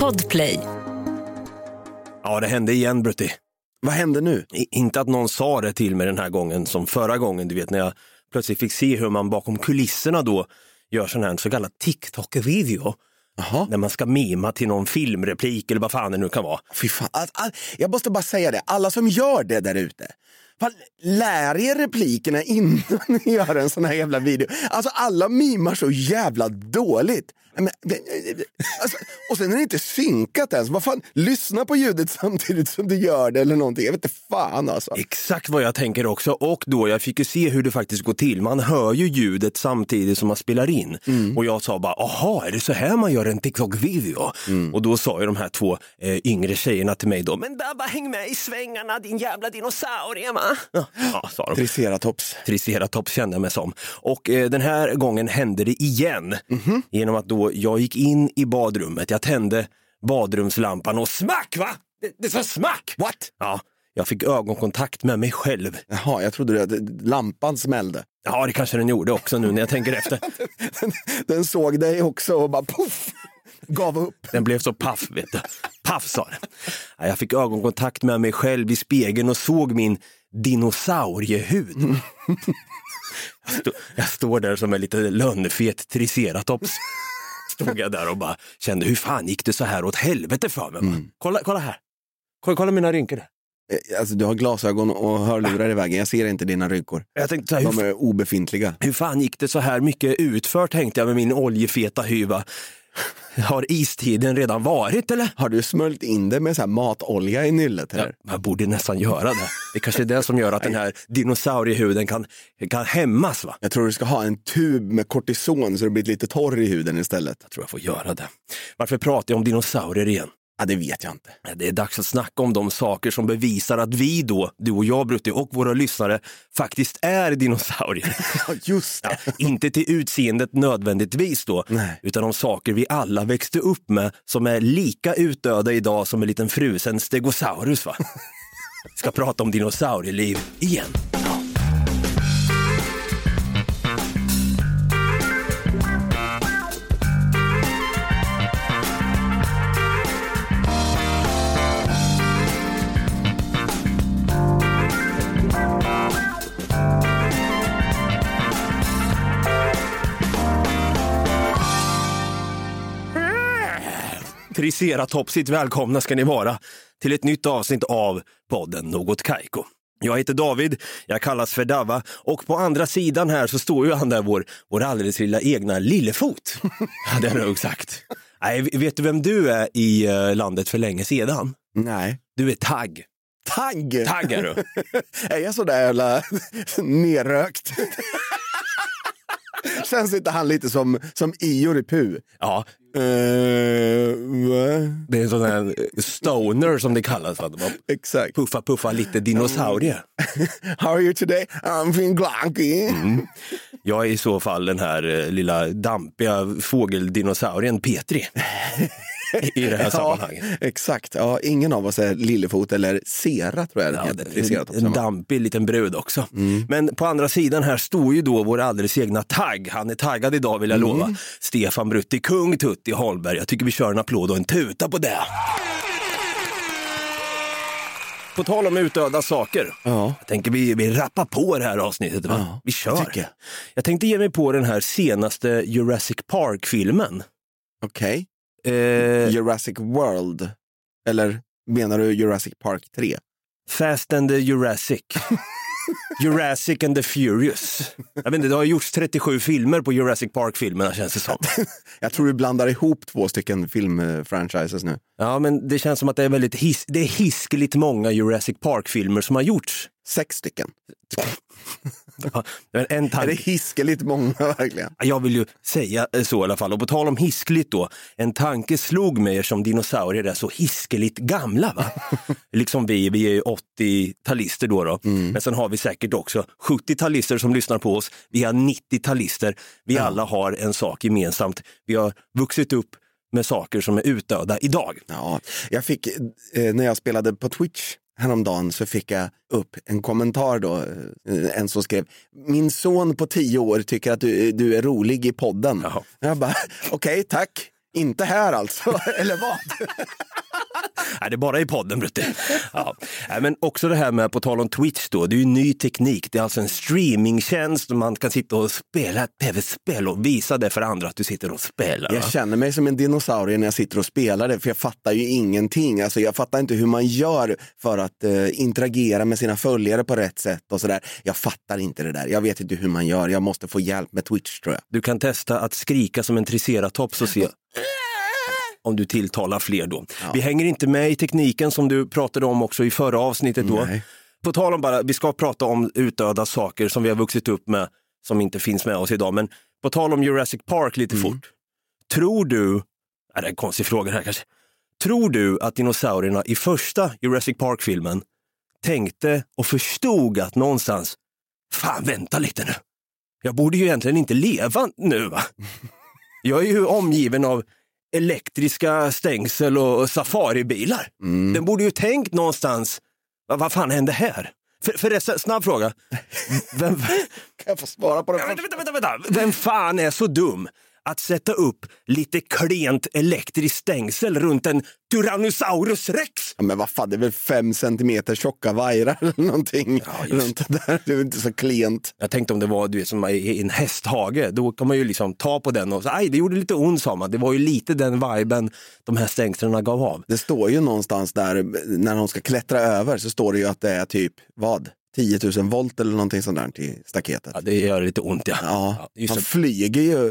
Podplay. Ja, det hände igen, Brutti. Vad hände nu? Inte att någon sa det till mig den här gången som förra gången, du vet, när jag plötsligt fick se hur man bakom kulisserna då gör sån här så kallad TikTok-video. Aha. När man ska mima till någon filmreplik eller vad fan det nu kan vara. Fy fan, jag måste bara säga det, alla som gör det där ute, fan, lär er replikerna innan ni gör en sån här jävla video. Alltså alla mimar så jävla dåligt. Alltså, och sen är det inte synkat ens. Vad fan, lyssna på ljudet samtidigt som du gör det eller någonting. Jag vet inte fan alltså. Exakt vad jag tänker också. Och då jag fick ju se hur det faktiskt går till. Man hör ju ljudet samtidigt som man spelar in. Och jag sa bara, aha, är det så här man gör en TikTok-video? Och då sa ju de här två yngre tjejerna till mig då, men bara häng med i svängarna, din jävla dinosaurie, va? Ja, sa de. Triceratops kände jag mig som. Och den här gången hände det igen. Genom att då jag gick in i badrummet, jag tände badrumslampan och smack, va? Det sa smack! What? Ja, jag fick ögonkontakt med mig själv. Jaha, jag trodde att lampan smällde. Ja, det kanske den gjorde också nu när jag tänker efter. den såg dig också och bara puff, gav upp. Den blev så paff, vet du. Paff, sa den. Ja, jag fick ögonkontakt med mig själv i spegeln och såg min dinosauriehud. Jag står där som en lite lönnfet triceratops. Stod jag där och bara kände, hur fan gick det så här åt helvete för mig? Kolla här. Kolla mina rynkor där. Alltså du har glasögon och hörlurar i vägen. Jag ser inte dina rynkor. Jag tänkte så här, de är obefintliga. Hur fan gick det så här mycket utfört, tänkte jag med min oljefeta hyva. Har istiden redan varit, eller? Har du smöljt in det med så här matolja i nyllet här? Ja, man borde nästan göra det. Det är kanske är det som gör att den här dinosauriehuden kan hämmas, va? Jag tror du ska ha en tub med kortison så det blir lite torr i huden istället. Jag tror jag får göra det. Varför pratar jag om dinosaurier igen? Ja, det vet jag inte. Det är dags att snacka om de saker som bevisar att vi då, du och jag, Brutti, och våra lyssnare faktiskt är dinosaurier. Ja, just det. Ja, inte till utseendet nödvändigtvis då, utan om saker vi alla växte upp med som är lika utdöda idag som en liten frusen stegosaurus, va? Ska prata om dinosaurieliv igen. Ja. Triceratopsigt välkomna ska ni vara till ett nytt avsnitt av podden Något Kaiko. Jag heter David, jag kallas för Dava och på andra sidan här så står ju han där vår alldeles lilla egna lillefot. Ja, det har jag sagt. Nej, vet du vem du är i landet för länge sedan? Nej. Du är Tagg. Tagg? Tagg är du. Är jag sådär jävla nerrökt? Känns inte han lite som Ior i Pu? Ja. Det är en sån här stoner som det kallas. Exakt. Puffa lite dinosaurier. How are you today? I'm feeling glunky. Jag är i så fall den här lilla dampiga fågeldinosaurien Petri. I det här sammanhanget. Exakt. Ja, ingen av oss är lillefot eller sera, tror jag det heter. En dampig liten brud också. Men på andra sidan här står ju då vår alldeles egna Tagg. Han är taggad idag, vill jag lova. Stefan Brutti, kung Tutti Holmberg. Jag tycker vi kör en applåd och en tuta på det. På tal om utdöda saker. Ja. Jag tänker vi rappar på det här avsnittet, va? Ja, vi kör. Jag tänkte ge mig på den här senaste Jurassic Park-filmen. Okej. Jurassic World. Eller menar du Jurassic Park 3? Fast and the Jurassic. Jurassic and the Furious. Jag vet inte, det har gjorts 37 filmer på Jurassic Park-filmerna, känns det som. Jag tror du blandar ihop 2 stycken filmfranchises nu. Ja, men det känns som att det är väldigt det är hiskeligt många Jurassic Park-filmer som har gjorts. 6 stycken. Ja, en tanke. Är det hiskeligt många verkligen? Jag vill ju säga så i alla fall. Och på tal om hiskeligt då, en tanke slog mig som dinosaurier är så hiskeligt gamla, va? Liksom vi är 80-talister då. Men sen har vi säkert också 70-talister som lyssnar på oss. Vi har 90-talister. Vi alla har en sak gemensamt. Vi har vuxit upp med saker som är utdöda idag. Ja, jag fick, när jag spelade på Twitch häromdagen så fick jag upp en kommentar då, en som skrev: min son på 10 år tycker att du är rolig i podden. Jaha. Jag bara, okej, tack. Inte här alltså, eller vad? Nej, det är bara i podden, Brutte. Ja. Men också det här med, på tal om Twitch då, det är ju ny teknik. Det är alltså en streamingtjänst och man kan sitta och spela ett tv-spel och visa det för andra att du sitter och spelar. Jag känner mig som en dinosaurie när jag sitter och spelar det, för jag fattar ju ingenting. Alltså jag fattar inte hur man gör för att interagera med sina följare på rätt sätt och sådär. Jag fattar inte det där. Jag vet inte hur man gör. Jag måste få hjälp med Twitch, tror jag. Du kan testa att skrika som en triceratops och se om du tilltalar fler då. Ja. Vi hänger inte med i tekniken som du pratade om också i förra avsnittet då. Nej. På tal om bara, vi ska prata om utdöda saker som vi har vuxit upp med som inte finns med oss idag. Men på tal om Jurassic Park lite fort. Tror du, det är en konstig fråga här kanske. Tror du att dinosaurierna i första Jurassic Park-filmen tänkte och förstod att någonstans, fan vänta lite nu. Jag borde ju egentligen inte leva nu, va? Jag är ju omgiven av elektriska stängsel och safaribilar. Den borde ju tänkt någonstans, vad fan hände här? Förresten, snabb fråga. Kan jag få svara på det? Vänta. Vem fan är så dum att sätta upp lite klent elektriskt stängsel runt en Tyrannosaurus rex? Ja, men vad fan, det är väl 5 centimeter tjocka vajrar eller någonting runt det där. Det är inte så klent. Jag tänkte om det var, du vet, som i en hästhage. Då kan man ju liksom ta på den och så, det gjorde lite ont, sa man. Det var ju lite den viben de här stängslen gav av. Det står ju någonstans där, när de ska klättra över så står det ju att det är typ, vad? 10 000 volt eller någonting sånt där till staketet. Ja, det gör lite ont, ja. Han flyger ju.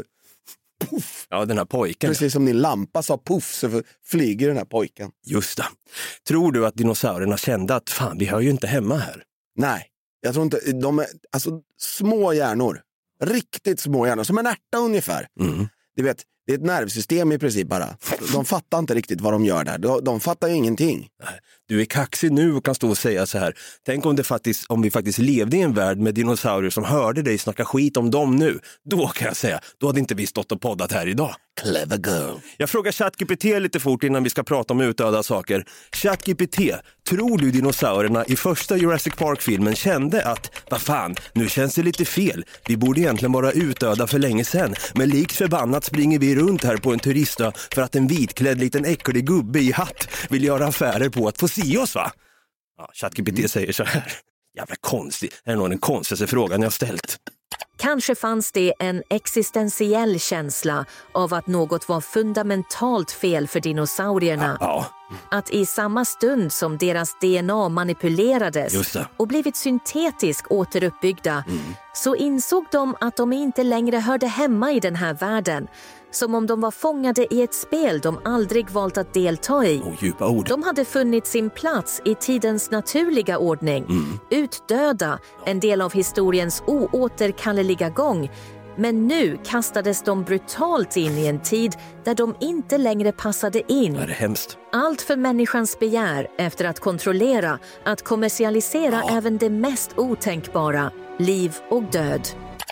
Puff. Ja, den här pojken. Precis som din lampa sa puff, så flyger den här pojken. Just det. Tror du att dinosaurierna kände att fan, vi hör ju inte hemma här? Nej, jag tror inte. De är alltså små hjärnor. Riktigt små hjärnor, som en ärta ungefär. Du vet, det är ett nervsystem i princip bara. De fattar inte riktigt vad de gör där. De fattar ju ingenting. Du är kaxig nu och kan stå och säga så här. Tänk om vi faktiskt levde i en värld med dinosaurier som hörde dig snacka skit om dem nu. Då kan jag säga, då hade inte vi stått och poddat här idag. Clever girl. Jag frågar ChatGPT lite fort innan vi ska prata om utdöda saker. ChatGPT, tror du dinosaurierna i första Jurassic Park-filmen kände att, vad fan, nu känns det lite fel. Vi borde egentligen vara utdöda för länge sedan. Men likt förbannat springer vi runt här på en turistö för att en vitklädd liten äcklig gubbe i hatt vill göra affärer på att få se oss, va? Ja, ChatGPT säger så här. Jävla konstigt. Det är nog den konstigaste frågan jag ställt. Kanske fanns det en existentiell känsla av att något var fundamentalt fel för dinosaurierna. Ja. Att i samma stund som deras DNA manipulerades och blivit syntetiskt återuppbyggda så insåg de att de inte längre hörde hemma i den här världen. Som om de var fångade i ett spel de aldrig valt att delta i. Djupa ord. De hade funnit sin plats i tidens naturliga ordning. Utdöda, en del av historiens oåterkalleliga gång. Men nu kastades de brutalt in i en tid där de inte längre passade in. Det är hemskt. Allt för människans begär efter att kontrollera, att kommersialisera även det mest otänkbara, liv och död.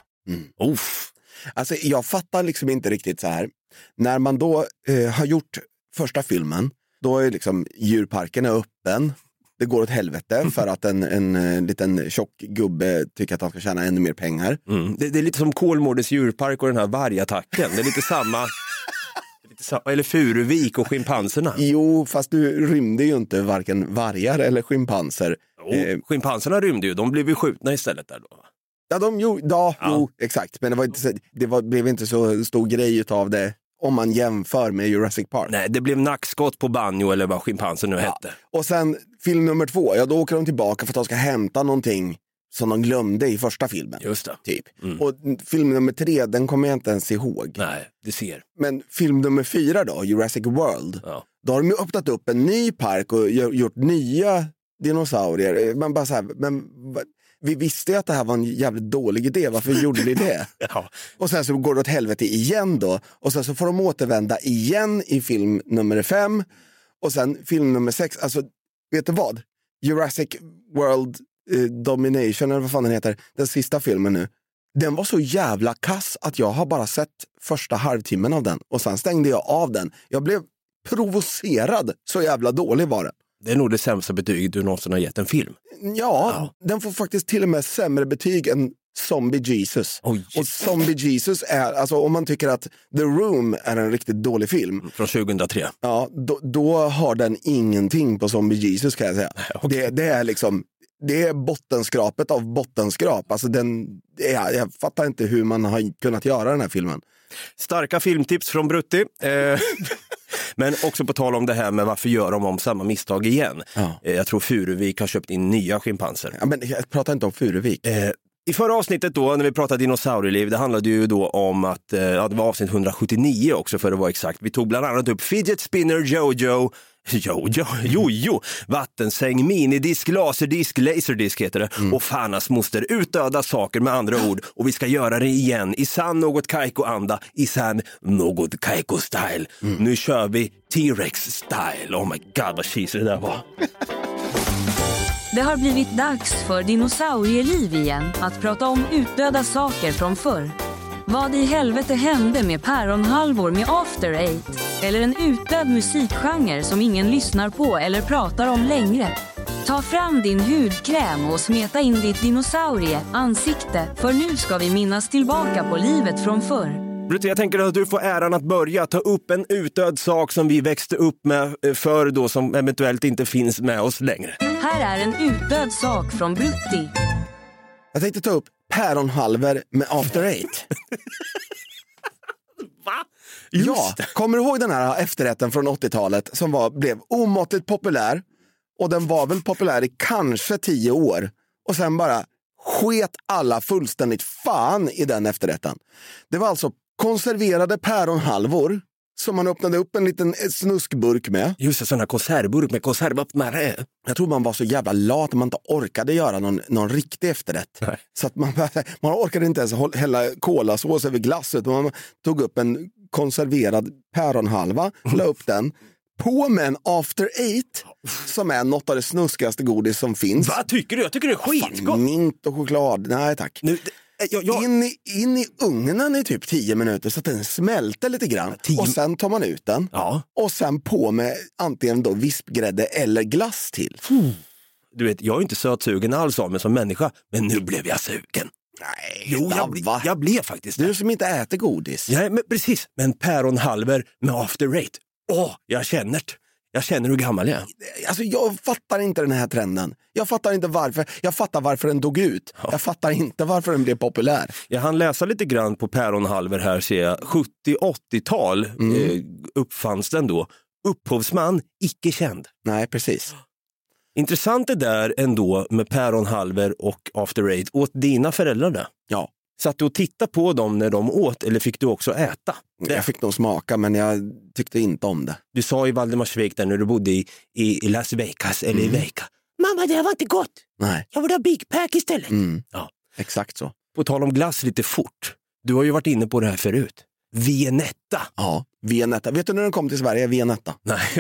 Alltså jag fattar liksom inte riktigt så här. När man då har gjort första filmen, då är liksom djurparken är öppen. Det går åt helvete för att en liten tjock gubbe tycker att han ska tjäna ännu mer pengar. Det är lite som Kolmårdens djurpark och den här vargattacken. Det är lite samma. Eller Furuvik och schimpanserna. Jo, fast du rymde ju inte varken vargar eller schimpanser. Schimpanserna rymde ju, de blev ju skjutna istället där då. Ja, jo, exakt. Men blev inte så stor grej utav det om man jämför med Jurassic Park. Nej, det blev nackskott på Banjo eller vad schimpansen nu hette. Och sen film nummer 2, då åker de tillbaka för att de ska hämta någonting som de glömde i första filmen. Just det. Typ. Och film nummer 3, den kommer jag inte ens ihåg. Nej, det ser. Men film nummer 4 då, Jurassic World, då har de ju öppnat upp en ny park och gjort nya dinosaurier. Man bara så här, vi visste ju att det här var en jävligt dålig idé. Varför gjorde ni det? Och sen så går det åt helvete igen då. Och sen så får de återvända igen i film nummer 5. Och sen film nummer 6. Alltså, vet du vad? Jurassic World Domination, eller vad fan den heter. Den sista filmen nu. Den var så jävla kass att jag har bara sett första halvtimmen av den. Och sen stängde jag av den. Jag blev provocerad. Så jävla dålig var den. Det är nog det sämsta betyget du någonsin har gett en film. Ja, den får faktiskt till och med sämre betyg än Zombie Jesus. Och Zombie Jesus är, alltså om man tycker att The Room är en riktigt dålig film. Från 2003. Ja, då har den ingenting på Zombie Jesus kan jag säga. Okay. Det är liksom, det är bottenskrapet av bottenskrap. Alltså jag fattar inte hur man har kunnat göra den här filmen. Starka filmtips från Brutti. Men också på tal om det här med varför gör de om samma misstag igen. Ja. Jag tror Furuvik har köpt in nya schimpanser. Ja, men jag pratar inte om Furuvik. I förra avsnittet då, när vi pratade dinosaurieliv, det handlade ju då om att, det var avsnitt 179 också för att vara exakt. Vi tog bland annat upp fidget spinner, jojo, vattensäng, minidisk, laserdisk, laserdisk heter det. Och Fanas moster, utdöda saker med andra ord. Och vi ska göra det igen, i sann något Kaiko-anda, i sann något Kaiko-style. Nu kör vi T-Rex-style. Oh my god, vad cheesy det där var. Det har blivit dags för dinosaurieliv igen, att prata om utdöda saker från förr. Vad i helvete hände med päronhalvor med After Eight? Eller en utdöd musikgenre som ingen lyssnar på eller pratar om längre? Ta fram din hudkräm och smeta in ditt dinosaurie-ansikte, för nu ska vi minnas tillbaka på livet från förr. Brutti, jag tänker att du får äran att börja ta upp en utdöd sak som vi växte upp med förr då, som eventuellt inte finns med oss längre. Här är en utdöd sak från Brutti. Jag tänkte ta upp päronhalvor med After Eight. Va? Ja, kommer du ihåg den här efterrätten från 80-talet som blev omåttligt populär? Och den var väl populär i kanske 10 år. Och sen bara sket alla fullständigt fan i den efterrätten. Det var alltså konserverade päronhalvor som man öppnade upp en liten snuskburk med. Just det, sån här konservburk med konservöppnare. Jag tror man var så jävla lat att man inte orkade göra någon riktig efterrätt. Nej. Så att man orkade inte ens hälla kolasås över glasset. Man tog upp en konserverad päronhalva, la upp den på med en After Eight som är något av det snuskigaste godis som finns. Vad tycker du? Jag tycker det är skitgott. Mint och choklad. Nej tack. Nu, In i ugnen i typ 10 minuter så att den smälter lite grann. Och sen tar man ut den. Ja. Och sen på med antingen då vispgrädde eller glass till. Du vet, jag är inte sötsugen alls av mig som människa, men nu blev jag sugen. Nej, jo, jag blev faktiskt det. Du som inte äter godis. Ja, men precis. Men päronhalvor med After Eight. Jag känner hur gammal jag är. Alltså jag fattar inte den här trenden. Jag fattar inte varför. Jag fattar varför den dog ut. Ja. Jag fattar inte varför den blev populär. Jag hann läsa lite grann på päronhalvor här, ser jag. 70-80-tal uppfanns den då. Upphovsman, icke känd. Nej, precis. Intressant det där ändå med päronhalvor och After Eight. Åt dina föräldrar det? Ja. Satt du och tittade på dem när de åt, eller fick du också äta? Jag fick nog smaka, men jag tyckte inte om det. Du sa i Valdemarsvik där när du bodde i Las Vegas eller i Vegas. Mamma, det var inte gott. Nej. Jag vill ha Big Pack istället. Ja, exakt så. På tal om glass lite fort. Du har ju varit inne på det här förut. Viennetta. Ja, Viennetta. Vet du när den kom till Sverige, Viennetta? Nej,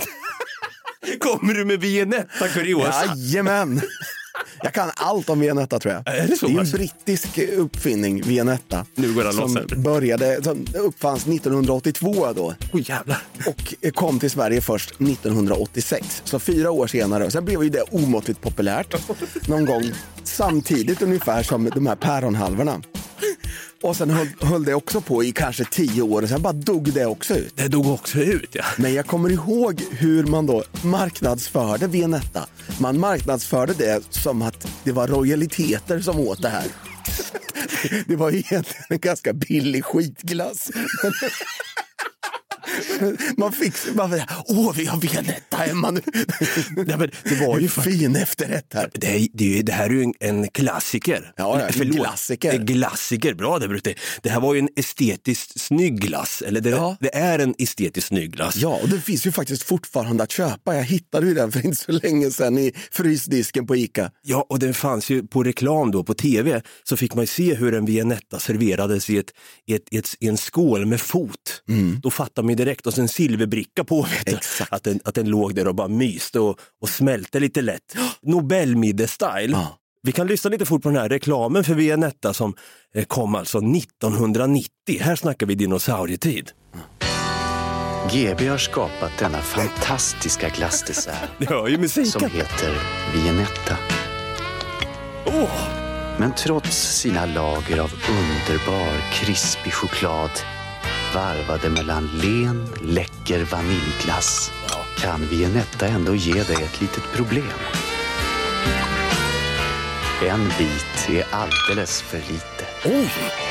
kommer du med Viennetta kuriosa? Jajamän. Jag kan allt om Viennetta tror jag. Är det så? Det är en brittisk uppfinning, Viennetta. Nu går den loss. Som uppfanns 1982 då. Jävlar. Och kom till Sverige först 1986. Så 4 år senare. Sen blev ju det omåttligt populärt. Någon gång samtidigt ungefär som de här päronhalvorna. Och sen höll det också på i kanske 10 år och sen bara dog det också ut. Det dog också ut, ja. Men jag kommer ihåg hur man då marknadsförde Viennetta. Man marknadsförde det som att det var royaliteter som åt det här. Det var egentligen en ganska billig skitglass. Man fick vi har Viennetta hemma nu. Nej, men det var ju fin efterrätt här. Det här är ju en klassiker. Ja, en klassiker. Klassiker, bra det Brutti. Det här var ju en estetiskt snygg glass. Eller det är en estetiskt snygg glass. Ja, och det finns ju faktiskt fortfarande att köpa. Jag hittade ju den för inte så länge sedan i frysdisken på Ica. Ja, och den fanns ju på reklam då på tv. Så fick man ju se hur en Viennetta serverades i en skål med fot. Då fattar man direkt, och sen silverbricka på, att den låg där och bara myste och smälte lite lätt. Nobelmiddag-style. Ja. Vi kan lyssna lite fort på den här reklamen för Viennetta som kom alltså 1990. Här snackar vi dinosaurietid. GB har skapat denna fantastiska glassdessert det hör ju musiken. som heter Viennetta. Men trots sina lager av underbar, krispig choklad varvade mellan len, läcker vaniljglass kan Viennetta ändå ge dig ett litet problem. En bit är alldeles för lite. Oj!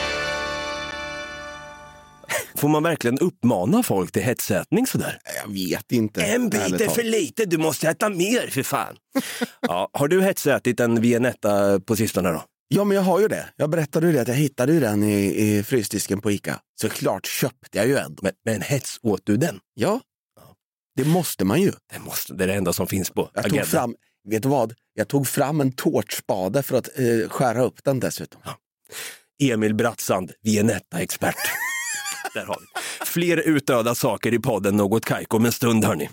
Får man verkligen uppmana folk till hetsätning sådär? Jag vet inte. En bit är för lite, du måste äta mer för fan. Ja, har du hetsätit en Viennetta på sistone då? Ja, men jag har ju det. Jag berättade ju det att jag hittade ju den i frysdisken på Ica. Så klart köpte jag ju en. Men hets åt du den? Ja, det måste man ju. Det är det enda som finns på agendan. Vet du vad? Jag tog fram en tårtspade för att skära upp den dessutom. Ja. Emil Brattsand, Viennetta-expert. Där har vi. Fler utdöda saker i podden Något Kaiko om en stund, hörni.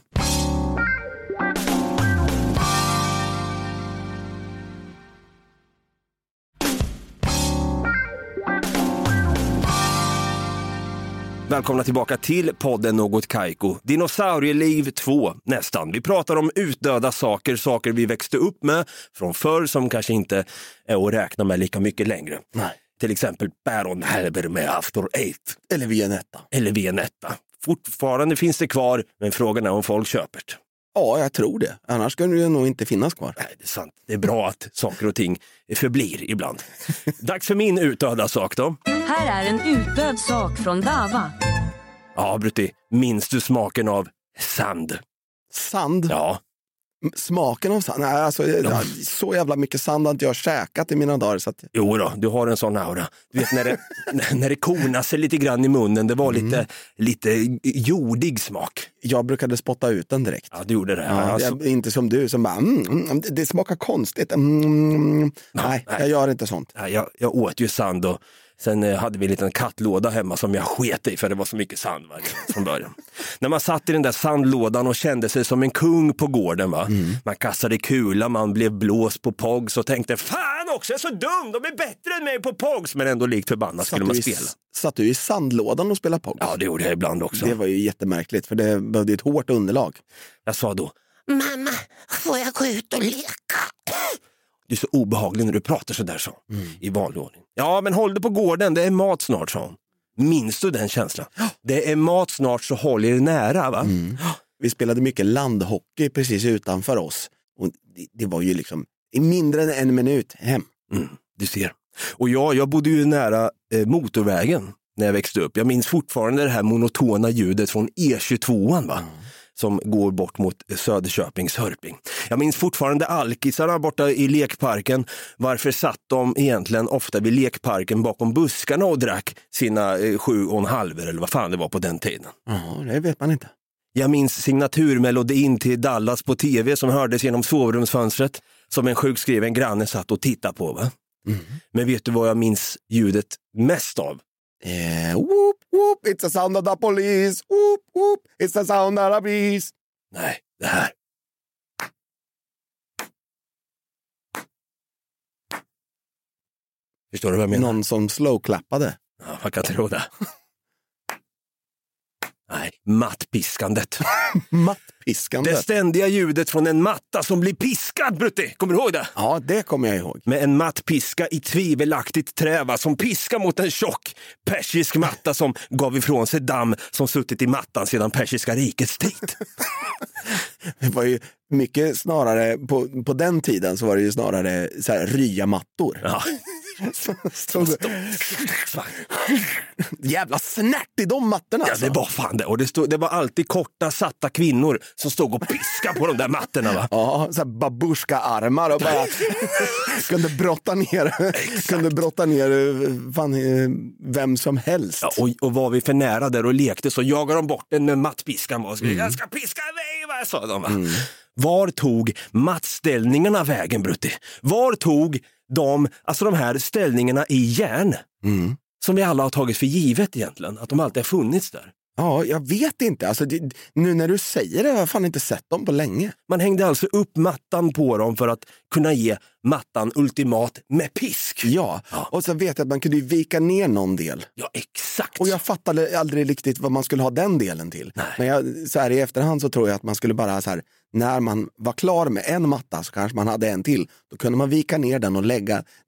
Välkomna tillbaka till podden Något Kaiko. Dinosaurieliv 2 nästan. Vi pratar om utdöda saker vi växte upp med från förr som kanske inte är att räkna med lika mycket längre. Nej. Till exempel päronhalvor med After Eight. Eller Viennetta. Fortfarande finns det kvar, men frågan är om folk köper det. Ja, jag tror det. Annars skulle det nog inte finnas kvar. Nej, det är sant. Det är bra att saker och ting förblir ibland. Dags för min utdöda sak då. Här är en utdöd sak från Dava. Ja, Brutti. Minns du smaken av sand? Sand? Ja. Smaken av sand? Nej, alltså, så jävla mycket sand har inte jag käkat i mina dagar. Så att... Jo då, du har en sån aura. Du vet när det konar sig lite grann i munnen, det var lite jordig smak. Jag brukade spotta ut den direkt. Ja, du gjorde det. Ja, alltså... Inte som du som bara, det smakar konstigt. Nej, jag gör inte sånt. Jag åt ju sand och sen hade vi en liten kattlåda hemma som jag sket i för det var så mycket sand från början. När man satt i den där sandlådan och kände sig som en kung på gården va. Man kastade kula, man blev blåst på pogs och tänkte fan också, jag är så dum, de är bättre än mig på pogs. Men ändå likt förbannat skulle man spela. Satt du i sandlådan och spelade pogs? Ja, det gjorde jag ibland också. Det var ju jättemärkligt för det behövde ett hårt underlag. Jag sa då, mamma, får jag gå ut och leka? Du är så obehaglig när du pratar så där, så i vanlig ordning. Ja, men håll det på gården, det är mat snart, så. Minns du den känslan? Det är mat snart, så håll er nära, va? Vi spelade mycket landhockey precis utanför oss. Och det var ju liksom i mindre än en minut hem. Du ser. Och jag bodde ju nära motorvägen när jag växte upp. Jag minns fortfarande det här monotona ljudet från E22, va? Som går bort mot Söderköpings Hörping. Jag minns fortfarande alkisarna borta i lekparken. Varför satt de egentligen ofta vid lekparken bakom buskarna och drack sina 7,5 eller vad fan det var på den tiden? Ja, det vet man inte. Jag minns signaturmelodin till Dallas på tv som hördes genom sovrumsfönstret som en sjukskriven granne satt och tittade på, va? Men vet du vad jag minns ljudet mest av? Whoop, whoop, it's a sound of the police. Whoop, whoop, it's a sound of the breeze. Nej, det här. Förstår du vad jag menar? Någon som slowklappade. Ja, man kan tro det. Nej, mattpiskandet. Mattpiskandet? Det ständiga ljudet från en matta som blir piskad, Brutti. Kommer du ihåg det? Ja, det kommer jag ihåg. Med en mattpiska i tvivelaktigt träva som piskar mot en tjock persisk matta som gav ifrån sig damm som suttit i mattan sedan persiska rikets tid. Det var ju mycket snarare, på den tiden så var det ju snarare så här ryamattor. Ja. Jävla snärt i de mattorna alltså. Ja, det var fan det. Och det var alltid korta satta kvinnor som stod och piskade på de där mattorna, va? Ja, så här babushka-armar och bara kunde brotta ner fan, vem som helst. Ja, och var vi för nära där och lekte så jagade de bort den med mattpiskan och skrev, jag ska piska iväg, vad sa de, va? Var tog mattställningarna vägen, Brutti? Var tog de här ställningarna i järn som vi alla har tagit för givet egentligen, att de alltid har funnits där? Ja, jag vet inte. Alltså, nu när du säger det har jag fan inte sett dem på länge. Man hängde alltså upp mattan på dem för att kunna ge mattan ultimat med pisk. Ja, och så vet jag att man kunde vika ner någon del. Ja, exakt. Och jag fattade aldrig riktigt vad man skulle ha den delen till. Nej. Men så här i efterhand så tror jag att man skulle bara så här, när man var klar med en matta så kanske man hade en till. Då kunde man vika ner den och lägga den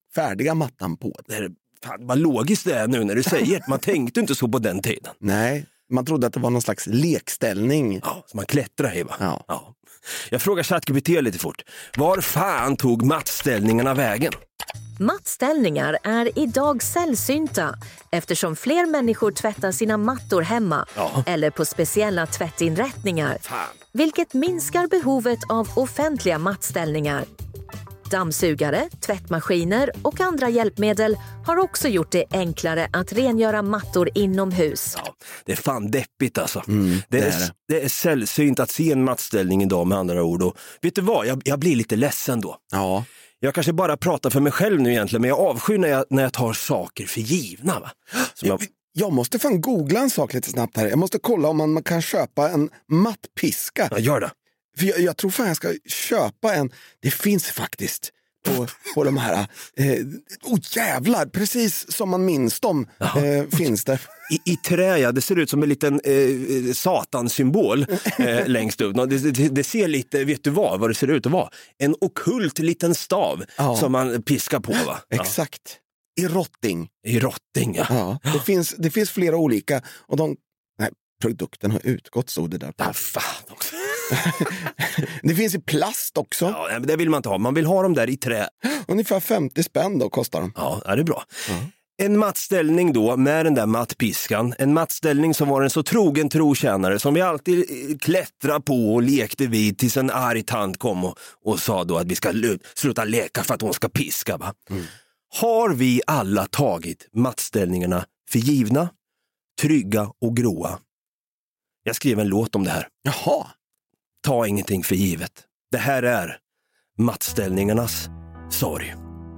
färdiga mattan på. Fan, vad logiskt det är nu när du säger det. Man tänkte inte så på den tiden. Nej, man trodde att det var någon slags lekställning. Ja, som man klättrar i, va? Ja. Jag frågar ChatGPT lite fort. Var fan tog mattställningarna vägen? Mattställningar är idag sällsynta eftersom fler människor tvättar sina mattor hemma eller på speciella tvättinrättningar, vilket minskar behovet av offentliga mattställningar. Dammsugare, tvättmaskiner och andra hjälpmedel har också gjort det enklare att rengöra mattor inomhus. Ja, det är fan deppigt alltså. Det är sällsynt att se en mattställning idag, med andra ord. Och vet du vad, jag blir lite ledsen då. Ja. Jag kanske bara pratar för mig själv nu egentligen, men jag avskyr när jag tar saker för givna. Va? Jag måste fan googla en sak lite snabbt här. Jag måste kolla om man kan köpa en mattpiska. Ja, gör det. För jag tror fan jag ska köpa en. Det finns faktiskt på de här. Jävlar, precis som man minns dem finns det. I trä, ja, det ser ut som en liten satansymbol längst ut. Det ser lite, vet du vad det ser ut att vara? En ockult liten stav som man piskar på, va? Exakt. I rotting, ja. Det finns flera olika och produkten har utgått så det där. Fan också. Det finns i plast också. Ja, det vill man inte ha. Man vill ha dem där i trä. Ungefär 50 spänn då kostar de. Ja, det är bra. En mattställning då med den där mattpiskan. En mattställning som var en så trogen trotjänare som vi alltid klättrade på och lekte vid tills en arg tant kom och sa då att vi ska sluta leka för att hon ska piska, va? Har vi alla tagit mattställningarna för givna, trygga och gråa? Jag skrev en låt om det här. Jaha. Ta ingenting för givet. Det här är mattställningarnas sorg.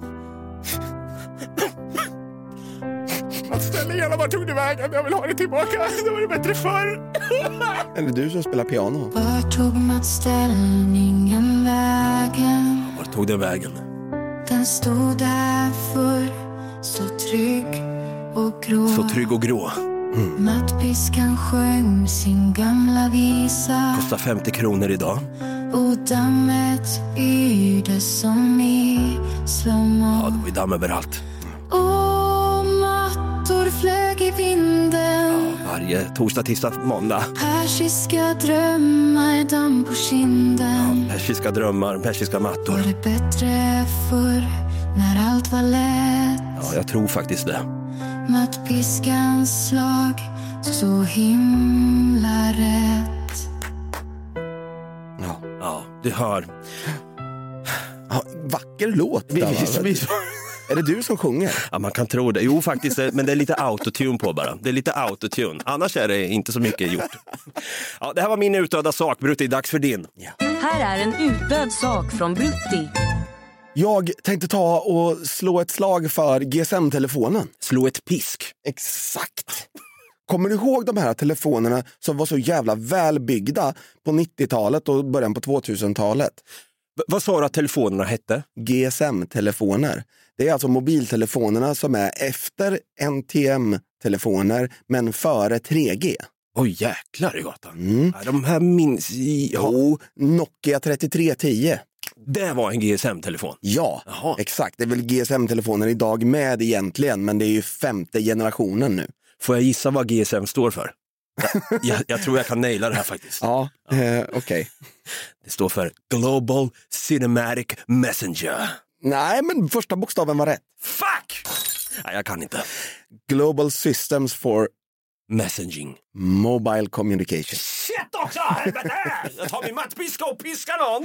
Mattställningarna, var tog det vägen? Jag vill ha det tillbaka. Det var det bättre förr. Är det du som spelar piano? Var tog mattställningen vägen? Var tog den vägen? Den stod där för så trygg och grå. Så trygg och grå. Mattpiskan sjöng sin gamla visa. Kostar 50 kronor idag. Och dammet yrde som i slummer. Ja, det var ju damm överallt. Och mattor flög i vinden. Ja, varje torsdag, tisdag, måndag. Persiska drömmar damm på kinden. Ja, persiska drömmar, persiska mattor. Var det bättre förr när allt var lätt? Ja, jag tror faktiskt det. Mattpiskans slag så himla rätt. Ja, du hör. Ja, vacker låt. Är det du som sjunger? Ja, man kan tro det. Jo, faktiskt, men det är lite autotune på bara. Det är lite autotune. Annars är det inte så mycket gjort. Ja, det här var min utdöda sak. Brutti, dags för din. Ja. Här är en utdöd sak från Brutti. Jag tänkte ta och slå ett slag för GSM-telefonen. Slå ett pisk. Exakt. Kommer du ihåg de här telefonerna som var så jävla välbyggda på 90-talet och början på 2000-talet? Vad sa du att telefonerna hette? GSM-telefoner. Det är alltså mobiltelefonerna som är efter NTM-telefoner men före 3G. Oj, jäklar i gatan. Ja, de här minns... Nokia 3310. Det var en GSM-telefon? Ja, Jaha. Exakt. Det är väl GSM-telefoner idag med egentligen, men det är ju 5:e generationen nu. Får jag gissa vad GSM står för? Jag tror jag kan naila det här faktiskt. Ja, okej. Det står för Global Cinematic Messenger. Nej, men första bokstaven var rätt. Fuck! Nej, jag kan inte. Global Systems for Messaging. Mobile Communication. Shit också! Helvete! Jag tar min mattpiska och piskar någon.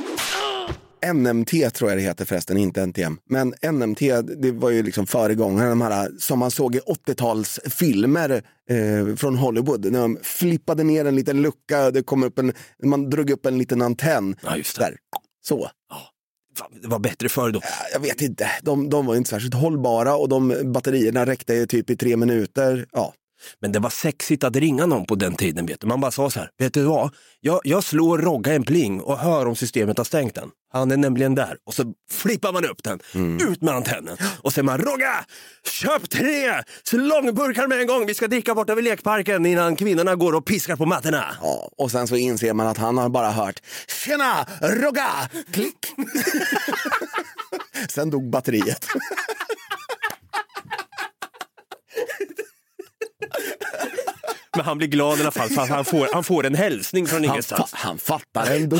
NMT tror jag det heter förresten, inte NTM. Men NMT, det var ju liksom föregångaren, de här som man såg i 80-talsfilmer från Hollywood. När de flippade ner en liten lucka, det kom upp man drog upp en liten antenn. Ja, just det. Där. Så. Ja. Det var bättre förr då. Jag vet inte, de var inte särskilt hållbara och de batterierna räckte typ i 3 minuter. Ja. Men det var sexigt att ringa någon på den tiden, vet du. Man bara sa så här, vet du vad? Jag slår Rogga en pling och hör om systemet har stängt den. Han är nämligen där. Och så flippar man upp den, ut med antennen. Och så man, Rogga, köp 3 långburkar med en gång. Vi ska dricka borta vid lekparken innan kvinnorna går och piskar på mattorna. Ja, och sen så inser man att han har bara hört, tjena, Rogga, klick. Sen dog batteriet. Men han blir glad i alla fall, för han får en hälsning från ingenstans. Han fattar ändå.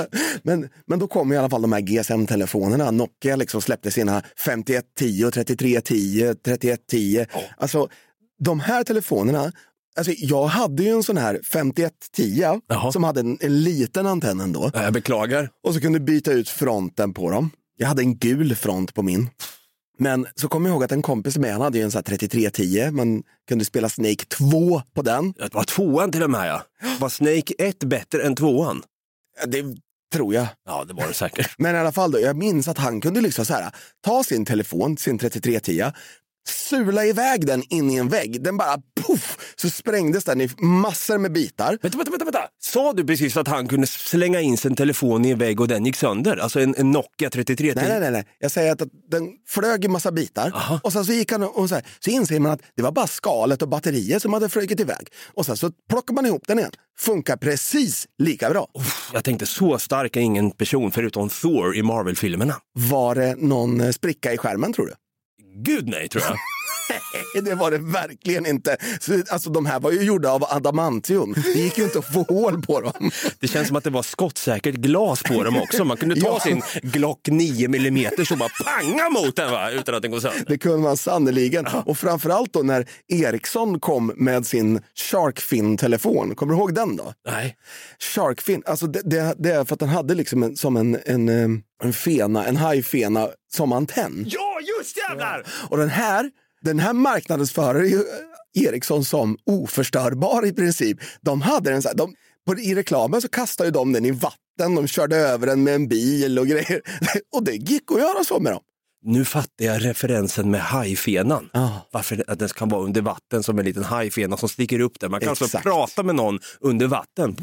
men då kom i alla fall de här GSM-telefonerna. Nokia liksom släppte sina 5110 och 3310, 3110. Alltså de här telefonerna, alltså jag hade ju en sån här 5110 som hade en liten antenn ändå. Jag beklagar. Och så kunde byta ut fronten på dem. Jag hade en gul front på min. Men så kom jag ihåg att en kompis med han hade ju en sån här 3310. Man kunde spela Snake 2 på den. Det var 2:an till och med, ja. Var Snake 1 bättre än 2:an? Det tror jag. Ja, det var det säkert. Men i alla fall då, jag minns att han kunde liksom så här, ta sin telefon, sin 3310, sula iväg den in i en vägg. Den bara puff, så sprängdes den i massor med bitar. Vänta. Sa du precis att han kunde slänga in sin telefon i en vägg och den gick sönder? Alltså en Nokia 3310? Nej. Jag säger att den flög i massa bitar. Aha. Och sen så gick han och så inser man att det var bara skalet och batterier som hade flugit iväg. Och sen så plockar man ihop den igen. Funkar precis lika bra. Jag tänkte, så stark är ingen person förutom Thor i Marvel-filmerna. Var det någon spricka i skärmen, tror du? Gud nej, tror jag. Det var det verkligen inte. Alltså de här var ju gjorda av adamantium. Det gick ju inte att få hål på dem. Det känns som att det var skottsäkert glas på dem också. Man kunde ta sin Glock 9 mm och bara panga mot den, va? Utan att den går sönder. Det kunde man sannoliken. Och framförallt då när Ericsson kom med sin Sharkfin-telefon. Kommer du ihåg den då? Nej. Sharkfin, alltså det är för att den hade liksom en fena, en hajfena som antenn. Ja, just jävlar! Ja. Och den här marknadsförde ju Ericsson som oförstörbar i princip. De hade den så här, i reklamen så kastade ju de den i vatten, de körde över den med en bil och grejer. Och det gick att göra så med dem. Nu fattar jag referensen med hajfenan. Varför att den kan vara under vatten som en liten hajfena som sticker upp där. Man kan alltså prata med någon under vatten.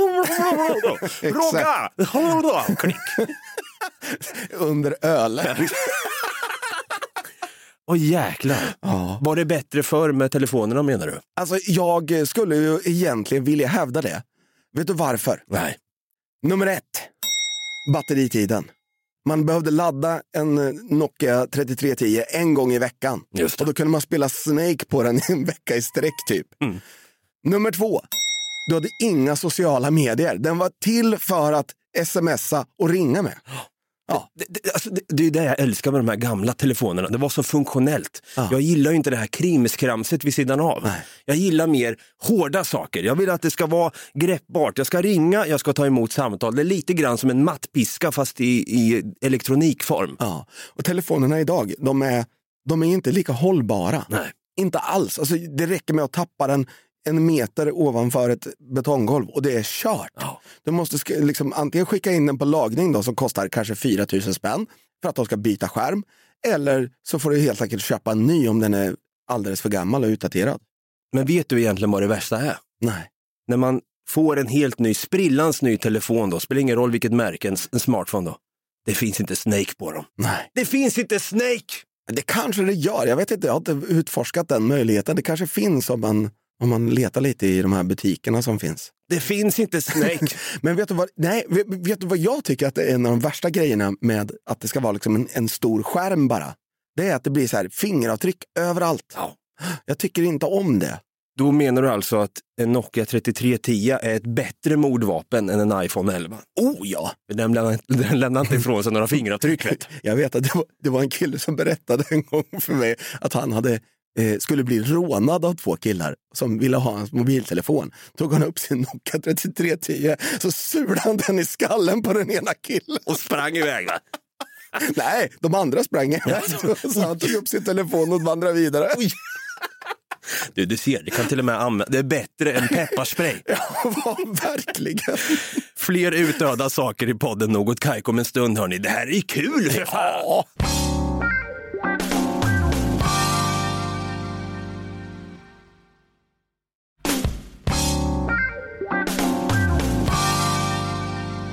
Fråga! Klick. Under ölen. Åh jäklar. Var det bättre förr med telefonerna, menar du? Alltså jag skulle ju egentligen vilja hävda det. Vet du varför? Nej. Nummer 1. Batteritiden. Man behövde ladda en Nokia 3310 en gång i veckan. Just det. Och då kunde man spela Snake på den i en vecka i sträck typ. Nummer 2. Du hade inga sociala medier. Den var till för att smsa och ringa med. Ja. Det är det jag älskar med de här gamla telefonerna. Det var så funktionellt. Jag gillar ju inte det här krimskramset vid sidan av. Nej. Jag gillar mer hårda saker. Jag vill att det ska vara greppbart. Jag ska ringa, jag ska ta emot samtal. Det är lite grann som en mattpiska fast i elektronikform. Ja. Och telefonerna idag, de är inte lika hållbara. Nej. Inte alls. Alltså, det räcker med att tappa den en meter ovanför ett betonggolv och det är kört. Du måste liksom antingen skicka in den på lagning då, som kostar kanske 4 000 spänn för att de ska byta skärm, eller så får du helt enkelt köpa en ny om den är alldeles för gammal och utdaterad. Men vet du egentligen vad det värsta är? Nej. När man får en helt ny, sprillans ny telefon då, spelar ingen roll vilket märke, en smartphone då. Det finns inte Snake på dem. Nej. Det finns inte Snake! Det kanske det gör, jag vet inte, jag har inte utforskat den möjligheten. Det kanske finns om man letar lite i de här butikerna som finns. Det finns inte Snake. Men vet du vad jag tycker att det är en av de värsta grejerna med att det ska vara liksom en stor skärm bara? Det är att det blir så här fingeravtryck överallt. Ja. Jag tycker inte om det. Då menar du alltså att en Nokia 3310 är ett bättre mordvapen än en iPhone 11? Oh ja! Den lämnar inte ifrån sig några fingeravtryck. Jag vet att det var en kille som berättade en gång för mig att han skulle bli rånad av 2 killar som ville ha hans mobiltelefon. Tog han upp sin Nokia 3310 så surade han den i skallen på den ena killen. Och sprang iväg, va? Nej, de andra sprang iväg. Så han tog upp sin telefon och vandrade vidare. Du ser, det kan till och med använda. Det är bättre än pepparspray. Ja, verkligen. Fler utdöda saker i podden Något Kajko om en stund, hörni. Det här är kul för fan! Ja.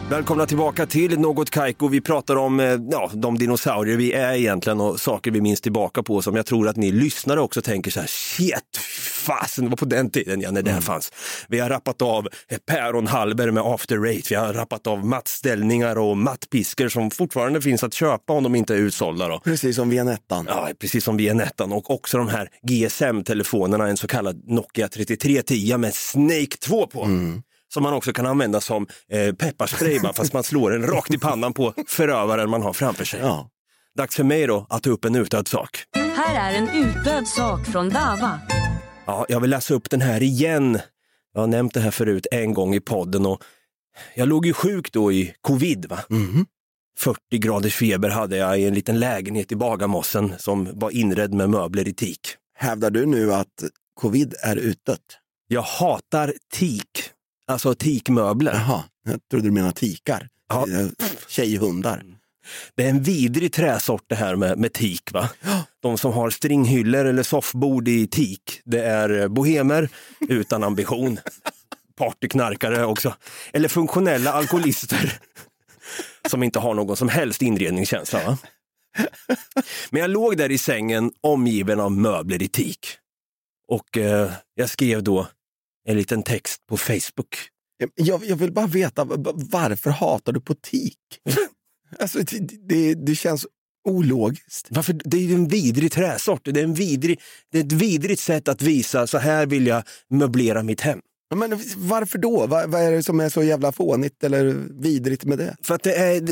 Välkomna tillbaka till Något Kaiko. Vi pratar om de dinosaurier vi är egentligen och saker vi minns tillbaka på som jag tror att ni lyssnare också tänker så här: shit, fasen, det var på den tiden när det här fanns. Vi har rappat av päronhalber med After Eight. Vi har rappat av mattställningar och mattpiskor som fortfarande finns att köpa om de inte är utsålda då. Precis som VN1. Ja, precis som VN1 och också de här GSM-telefonerna, en så kallad Nokia 3310 med Snake 2 på. Som man också kan använda som pepparspray fast man slår den rakt i pannan på förövaren man har framför sig. Ja. Dags för mig då att ta upp en utdöd sak. Här är en utdöd sak från Dava. Ja, jag vill läsa upp den här igen. Jag har nämnt det här förut en gång i podden och jag låg ju sjuk då i covid va? 40 graders feber hade jag i en liten lägenhet i Bagarmossen som var inredd med möbler i teak. Hävdar du nu att covid är utdött? Jag hatar teak. Alltså teakmöbler. Jaha, jag trodde du menar tikar. Ja. Tjejhundar. Det är en vidrig träsort det här med teak va? De som har stringhyllor eller soffbord i teak, det är bohemer utan ambition. Partyknarkare också. Eller funktionella alkoholister som inte har någon som helst inredningskänsla va? Men jag låg där i sängen omgiven av möbler i teak. Och jag skrev då en liten text på Facebook. Jag vill bara veta, varför hatar du på teak? Alltså, det känns ologiskt. Varför? Det är ju en vidrig träsort. Det är ett vidrigt sätt att visa, så här vill jag möblera mitt hem. Men varför då? Vad är det som är så jävla fånigt eller vidrigt med det? För att det är,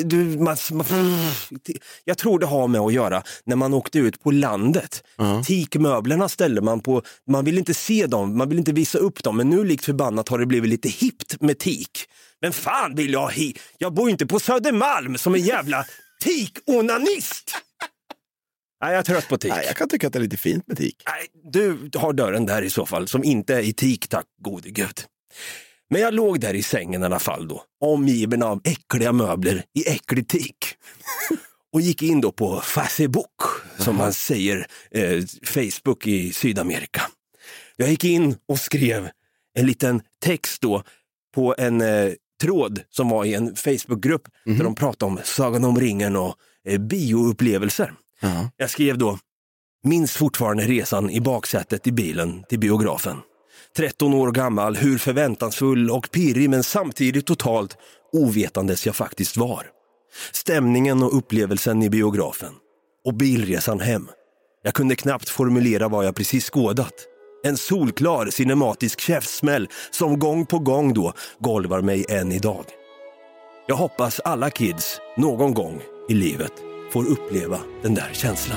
jag tror det har med att göra när man åkte ut på landet. Teakmöblerna ställde man på, man vill inte se dem, man vill inte visa upp dem. Men nu likt förbannat har det blivit lite hippt med teak. Men fan vill jag jag bor inte på Södermalm som en jävla teak-onanist. Nej, jag är trött på teak. Nej, jag kan tycka att det är lite fint med teak. Nej, du har dörren där i så fall, som inte är i teak, tack gode gud. Men jag låg där i sängen i alla fall då, omgiven av äckliga möbler i äcklig teak. Och gick in då på Facebook, som man säger, Facebook i Sydamerika. Jag gick in och skrev en liten text då på en tråd som var i en Facebookgrupp där de pratade om Sagan om ringen och bioupplevelser. Jag skrev då: minns fortfarande resan i baksätet i bilen till biografen. 13 år gammal, hur förväntansfull och pirrig men samtidigt totalt ovetandes jag faktiskt var. Stämningen och upplevelsen i biografen. Och bilresan hem. Jag kunde knappt formulera vad jag precis skådat. En solklar cinematisk käftsmäll som gång på gång då golvar mig än idag. Jag hoppas alla kids någon gång i livet får uppleva den där känslan.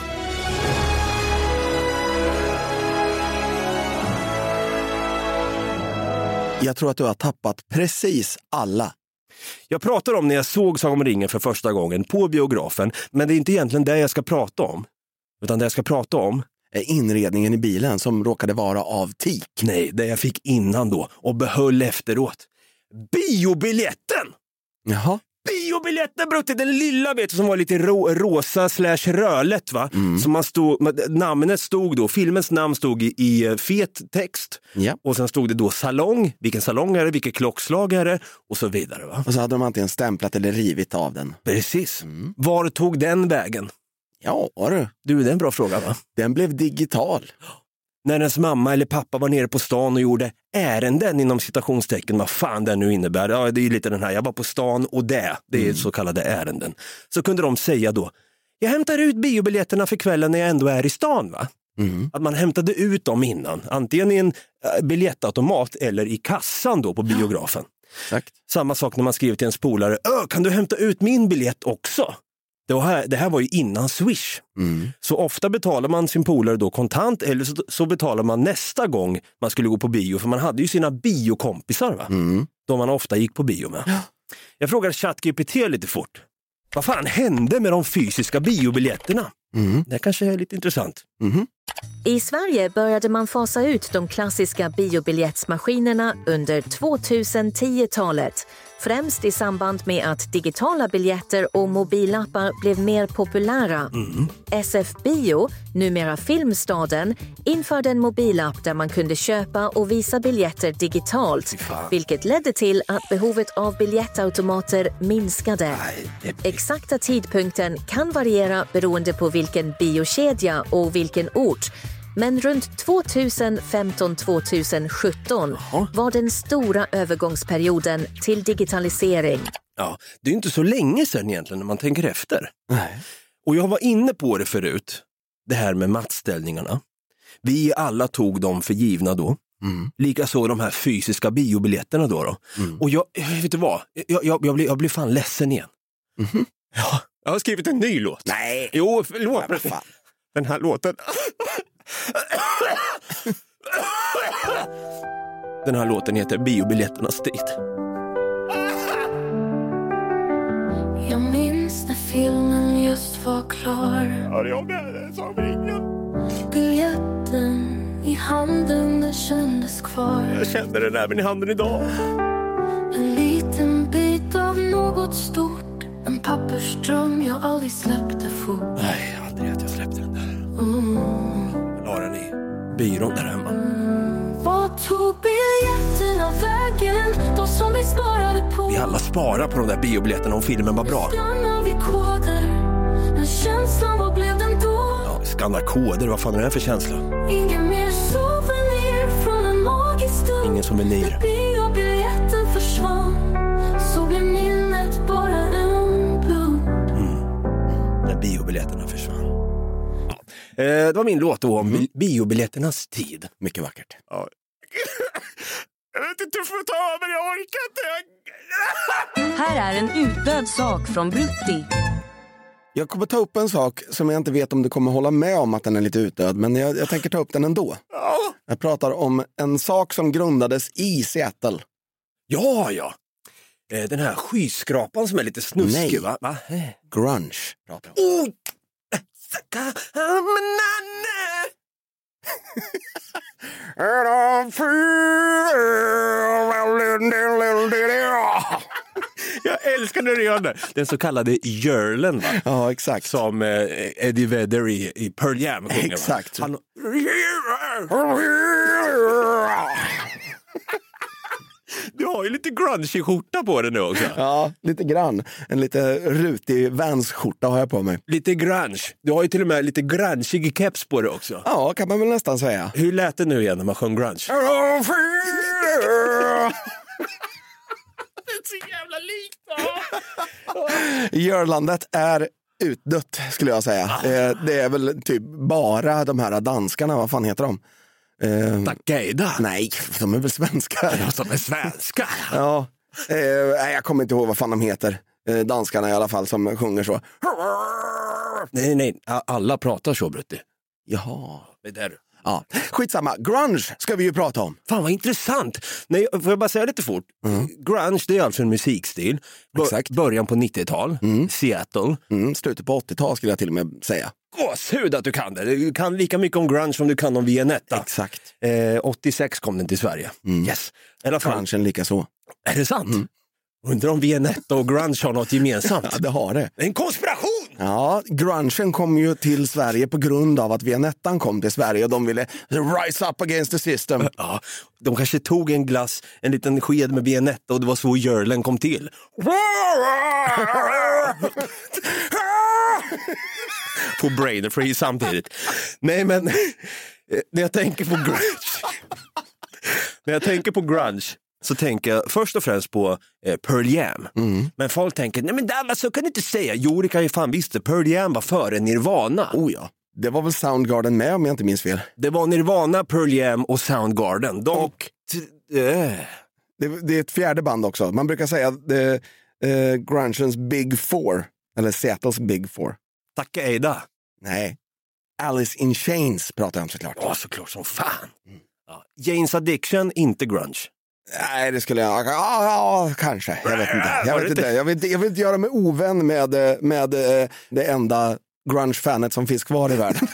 Jag tror att du har tappat precis alla. Jag pratar om när jag såg Sagan om ringen för första gången på biografen, men det är inte egentligen det jag ska prata om. Utan det jag ska prata om är inredningen i bilen som råkade vara av teak. Nej, det jag fick innan då och behöll efteråt. Biobiljetten! Jaha. Biobiljetten, Brutte, den lilla vet du, som var lite rosa / rödlätt va? Som man namnet stod då, filmens namn stod i fet text. Ja. Och sen stod det då salong, vilken salong är det, vilket klockslag är det och så vidare va? Och så hade de antingen stämplat eller rivit av den. Precis. Var tog den vägen? Ja du, det är en bra fråga va? Den blev digital. När ens mamma eller pappa var nere på stan och gjorde ärenden inom citationstecken, vad fan det nu innebär. Ja, det är ju lite den här, jag var på stan och det är så kallade ärenden. Så kunde de säga då: jag hämtar ut biobiljetterna för kvällen när jag ändå är i stan va? Att man hämtade ut dem innan, antingen i en biljettautomat eller i kassan då på biografen. Exakt. Samma sak när man skriver till en spolare: kan du hämta ut min biljett också? Det här var ju innan Swish. Så ofta betalar man sin polare då kontant, eller så betalar man nästa gång man skulle gå på bio. För man hade ju sina biokompisar va? Då man ofta gick på bio med. Jag frågar ChatGPT lite fort: vad fan hände med de fysiska biobiljetterna? Det kanske är lite intressant. I Sverige började man fasa ut de klassiska biobiljettsmaskinerna under 2010-talet främst i samband med att digitala biljetter och mobilappar blev mer populära. SF Bio, numera Filmstaden, införde en mobilapp där man kunde köpa och visa biljetter digitalt, vilket ledde till att behovet av biljettautomater minskade. Exakta tidpunkten kan variera beroende på vilken biokedja och vilken ort. Men runt 2015-2017 var den stora övergångsperioden till digitalisering. Ja, det är ju inte så länge sedan egentligen när man tänker efter. Nej. Och jag var inne på det förut, det här med mattställningarna. Vi alla tog dem för givna då. Likaså de här fysiska biobiljetterna då. Och jag vet du vad, jag blir fan ledsen igen. Ja, jag har skrivit en ny låt. Nej. Jo, förlåt. Den här låten. Den här låten heter Biobiljetternas tid. Jag minns när filmen just var klar. Ja, jag med, sa ringen. Biljetten i handen, den kändes kvar. Jag kände den även i handen idag. En liten bit av något stort. En pappersdröm jag aldrig släppte fort. Nej, aldrig att jag släppte den där. Jag la den i byrån där hemma. Vad tog biljetterna vägen? De som vi sparade på. Vi alla sparar på de där biobiljetterna om filmen var bra. Skannar vi koder. Men känslan, vad blev den då? Ja, vi skannar koder, vad fan är det här för känsla? Ingen mer souvenir från en magisk stund. Ingen souvenir. När biobiljetten försvann, så blev minnet bara en blund. När biobiljetterna försvann. Ja. Det var min låt då om biobiljetternas tid. Mycket vackert. Ja. Jag vet inte hur jag får ta över, jag orkar inte. Här är en utdöd sak från Brutti. Jag kommer ta upp en sak som jag inte vet om du kommer hålla med om att den är lite utdöd, men jag tänker ta upp den ändå. Ja. Jag pratar om en sak som grundades i Seattle. Ja. Den här skyskrapan som är lite snuskig, va? Grunge pratar jag om. Jag älskar när du gör det. Den så kallade Jörlen, va? Ja, exakt. Som Eddie Vedder i Pearl Jam sjunger, exakt. Han... Du har ju lite grunge skjorta på dig nu också. Ja, lite grann. En lite rutig Vans-skjorta har jag på mig. Lite grunge. Du har ju till och med lite grungeig keps på dig också. Ja, kan man väl nästan säga. Hur lät det nu igen när man sjöng grunge? Det är så jävla likt. Görlandet är utdött, skulle jag säga. Det är väl typ bara de här danskarna, vad fan heter de? Takeda? Nej, de är väl svenskar. Ja, de är svenskar. Ja, jag kommer inte ihåg vad fan de heter. Danskarna i alla fall som sjunger så. Nej, alla pratar så, Brutti. Jaha. Det är där. Ja, skitsamma. Grunge ska vi ju prata om. Fan vad intressant. Nej, får jag bara säga lite fort? Grunge, det är alltså en musikstil. Exakt. Början på 90-tal. Seattle. Slutet på 80-tal skulle jag till och med säga. Gåshud att du kan det. Du kan lika mycket om grunge som du kan om Vianetta. Exakt. 86 kom den till Sverige. Yes. I alla fall. Grungen lika så. Är det sant? Undrar om Vianetta och grunge har något gemensamt. Ja, det har det. En konspiration! Ja, grungen kom ju till Sverige på grund av att Vianettan kom till Sverige och de ville rise up against the system. Ja, de kanske tog en glass, en liten sked med Vianetta och det var så Jörlen kom till. På Brain Free samtidigt. Nej, men när jag tänker på grunge så tänker jag först och främst på Pearl Jam. Men folk tänker, nej men Dallas, så kan du inte säga. Jo, det kan ju fan visst. Pearl Jam var före Nirvana. Oh ja, det var väl Soundgarden med om jag inte minns fel. Det var Nirvana, Pearl Jam och Soundgarden. Det är ett fjärde band också. Man brukar säga grungens Big Four. Eller Seattles Big Four. Takeda. Nej, Alice in Chains pratar jag om såklart. Ja, såklart som fan. Ja. Jane's Addiction, inte grunge. Nej, det skulle jag... Ja, kanske. Jag vet inte. Jag vill inte göra mig ovän med det enda grunge-fanet som finns kvar i världen.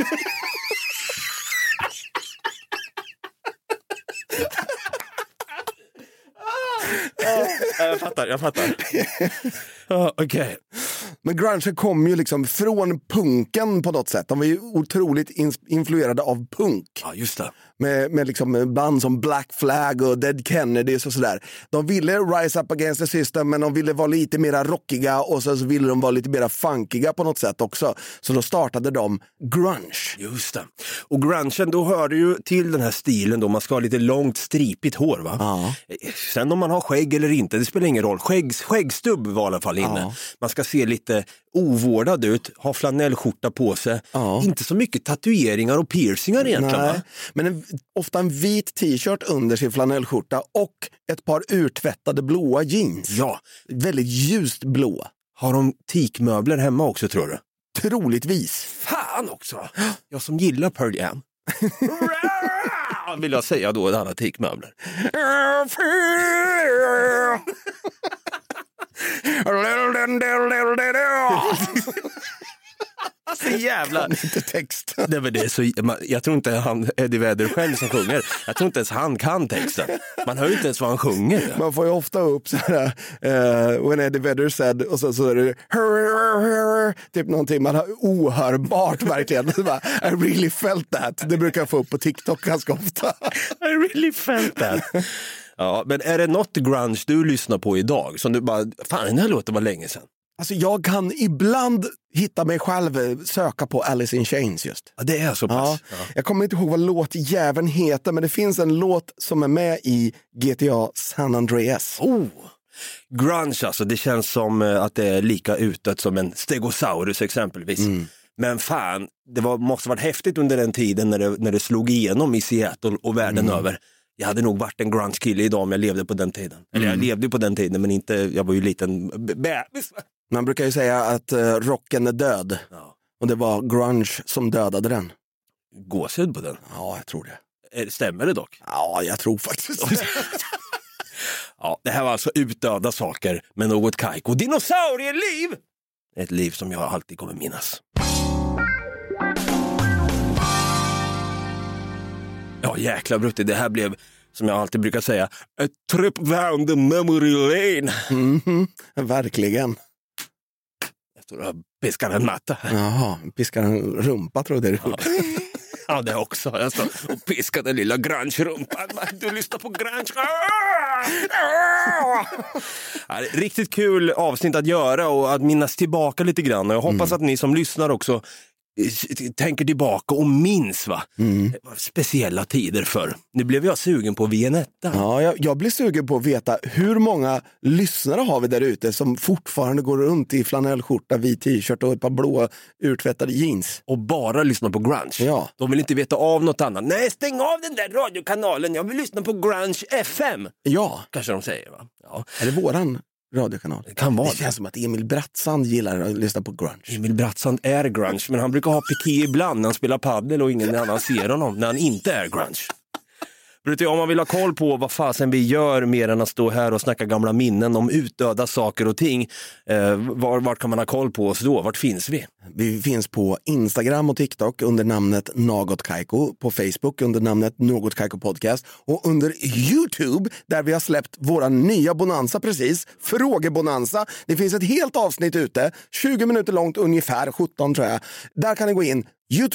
jag fattar. Okej. Men grunge kom ju liksom från punken på något sätt. De var ju otroligt influerade av punk. Ja, just det. Med liksom band som Black Flag och Dead Kennedys och sådär. De ville rise up against the system, men de ville vara lite mer rockiga och så ville de vara lite mer funkiga på något sätt också. Så då startade de grunge. Just det. Och grungen, då hör du ju till den här stilen då man ska ha lite långt stripigt hår, va? Ja. Sen om man har skägg eller inte, det spelar ingen roll. Skäggstubb var i alla fall inne. Ja. Man ska se lite ovårdad ut, ha flanellskjorta på sig. Ja. Inte så mycket tatueringar och piercingar egentligen. Nej, va? men ofta en vit t-shirt under sin flanellskjorta och ett par urtvättade blåa jeans. Ja. Väldigt ljust blåa. Har de teakmöbler hemma också, tror du? Troligtvis. Fan också! Jag som gillar Pearl Jam. Vill jag säga då, alla teakmöbler. Så jävla... Inte texten. Nej, men det är så... Jag tror inte han Eddie Vedder själv som sjunger. Jag tror inte ens han kan texten. Man hör ju inte ens vad han sjunger. Man får ju ofta upp så här when Eddie Vedder said, och så är det typ någonting man har ohörbart verkligen. I really felt that. Det brukar jag få upp på TikTok ganska ofta. I really felt that. Ja, men är det något grunge du lyssnar på idag som du bara, fan, den här låten var länge sedan? Alltså jag kan ibland hitta mig själv söka på Alice in Chains just. Ja, det är så pass. Ja. Jag kommer inte ihåg vad låtjäveln heter, men det finns en låt som är med i GTA San Andreas. Oh, grunge alltså, det känns som att det är lika utdött som en stegosaurus exempelvis. Men fan, det måste varit häftigt under den tiden när det slog igenom i Seattle och världen över. Jag hade nog varit en grunge-kille idag om jag levde på den tiden. Eller jag levde på den tiden, men inte, jag var ju liten bebis. Man brukar ju säga att rocken är död. Ja. Och det var grunge som dödade den. Gåshud på den? Ja, jag tror det. Stämmer det dock? Ja, jag tror faktiskt det. Ja, det här var alltså utdöda saker med något Kaiko. Dinosaurieliv! Ett liv som jag alltid kommer minnas. Ja, jäkla brutti. Det här blev, som jag alltid brukar säga, a trip down the memory lane. Verkligen. Jag tror jag piskar en matta. Jaha, piskar en rumpa tror jag det är. Ja, det också. Jag står och piskar den lilla grunge-rumpan. Du lyssnar på grunge. Ja, riktigt kul avsnitt att göra och att minnas tillbaka lite grann. Och jag hoppas att ni som lyssnar också tänker tillbaka och minns, va? Speciella tider för. Nu blev jag sugen på Vianetta. Ja, jag blir sugen på att veta hur många lyssnare har vi där ute som fortfarande går runt i flanellskjorta, vit t-shirt och ett par blå urtvättade jeans. Och bara lyssna på grunge. Ja. De vill inte veta av något annat. Nej, stäng av den där radiokanalen. Jag vill lyssna på Grunge FM. Ja. Kanske de säger, va? Ja. Är det våran radiokanal? Det kan vara det. Känns som att Emil Brattsand gillar att lyssna på grunge. Emil Brattsand är grunge, men han brukar ha piké ibland när han spelar paddel och ingen annan ser honom när han inte är grunge. Brutti, om man vill ha koll på vad fasen vi gör mer än att stå här och snacka gamla minnen om utdöda saker och ting, vart kan man ha koll på oss då? Vart finns vi? Vi finns på Instagram och TikTok under namnet Något Kaiko, på Facebook under namnet Något Kaiko Podcast och under YouTube där vi har släppt våra nya bonanza precis, frågebonanza. Det finns ett helt avsnitt ute, 20 minuter långt ungefär, 17 tror jag. Där kan ni gå in,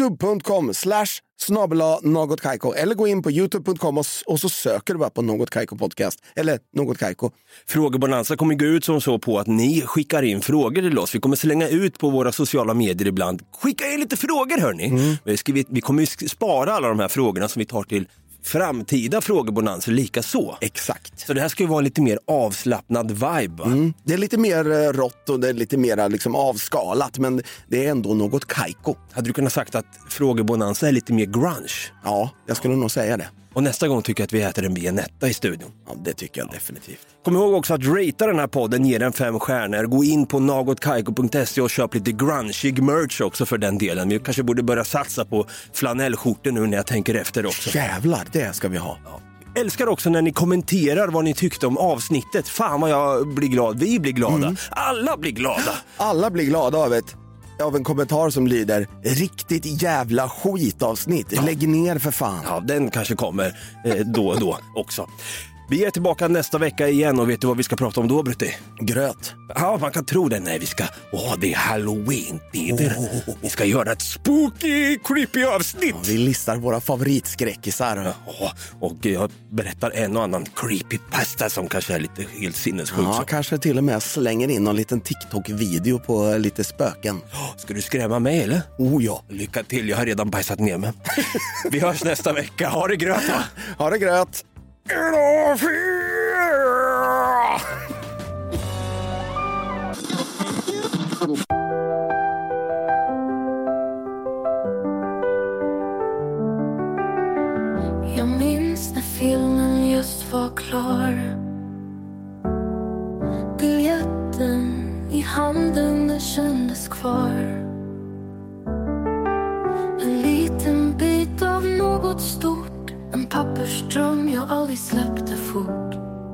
youtube.com/Något Kaiko eller gå in på youtube.com och så söker du bara på Något Kaiko Podcast eller Något Kaiko. Frågebonanza kommer gå ut som så på att ni skickar in frågor till oss. Vi kommer slänga ut på våra sociala medier ibland. Skicka in lite frågor, hörni. Vi kommer ju spara alla de här frågorna som vi tar till framtida frågebonanser lika så. Exakt. Så det här ska ju vara lite mer avslappnad vibe, va? Det är lite mer rått och det är lite mer liksom avskalat, men det är ändå något Kaiko. Hade du kunnat sagt att frågebonanza är lite mer grunge? Ja, jag skulle nog säga det. Och nästa gång tycker jag att vi äter en Vianetta i studion. Ja, det tycker jag definitivt. Kom ihåg också att ratea den här podden, ge den 5 stjärnor. Gå in på nagotkaiko.se och köp lite grungeig merch också för den delen. Vi kanske borde börja satsa på flanellskjortor nu när jag tänker efter också. Jävlar, det ska vi ha. Ja. Älskar också när ni kommenterar vad ni tyckte om avsnittet. Fan vad jag blir glad, vi blir glada. Alla blir glada. Alla blir glada av en kommentar som lyder riktigt jävla skitavsnitt. Lägg ner för fan. Ja, den kanske kommer då och då också. Vi är tillbaka nästa vecka igen och vet du vad vi ska prata om då, Brutti? Gröt. Ja, man kan tro det. Nej, det är Halloween-tider. Vi ska göra ett spooky, creepy avsnitt. Ja, vi listar våra favoritskräckisar. Och jag berättar en och annan creepypasta som kanske är lite helt sinnessjuk. Ja, kanske till och med slänger in någon liten TikTok-video på lite spöken. Ska du skrämma mig, eller? Oh ja. Lycka till, jag har redan bajsat ner mig. Vi hörs nästa vecka. Ha det gröt, va? Ha det gröt. Jag minns när filmen just var klar. Biljetten i handen, den kändes kvar. En liten bit av något stort. En pappersdröm jag aldrig släppte fort.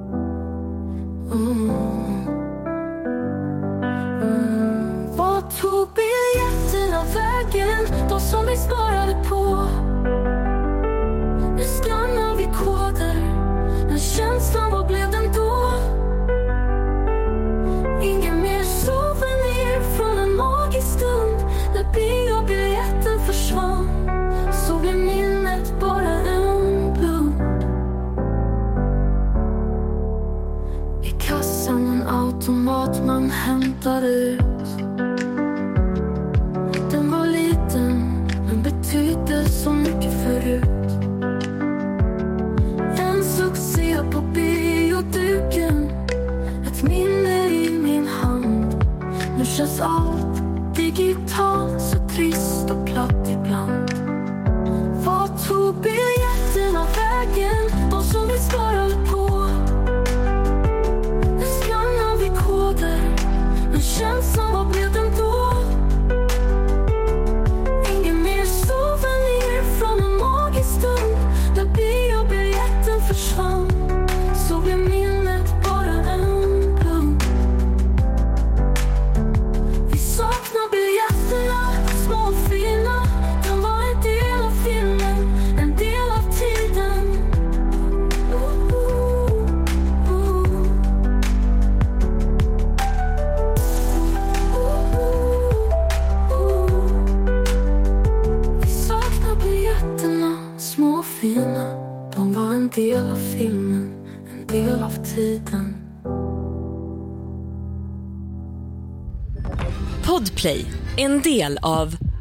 Vad tog biljetterna vägen? De som vi sparade på. Nu skannar vi koder. Men känslan, vad blev den då? Ingen mer souvenir från en magisk stund. När biobiljetten försvann, så blev minnet bara en blund. I kassan en automat man hämtade ut. Den var liten men betydde så mycket förut. En succé på bioduken, ett minne i min hand. Nu känns allt digitalt, så trist och platt ibland. Vad tog biljetterna vägen? De som vi sparade på. Nu skannar vi koder. Men känslan, vad blev den då? Ingen mer souvenir från en magisk stund. Där biobiljetten försvann, så blev minnet bara en blund. Vi saknar biljetterna, små och fina. De var en del av filmen, en del av tiden. Vi saknar biljetterna, små och fina. De var en del av filmen, en del av tiden. Podplay, en del av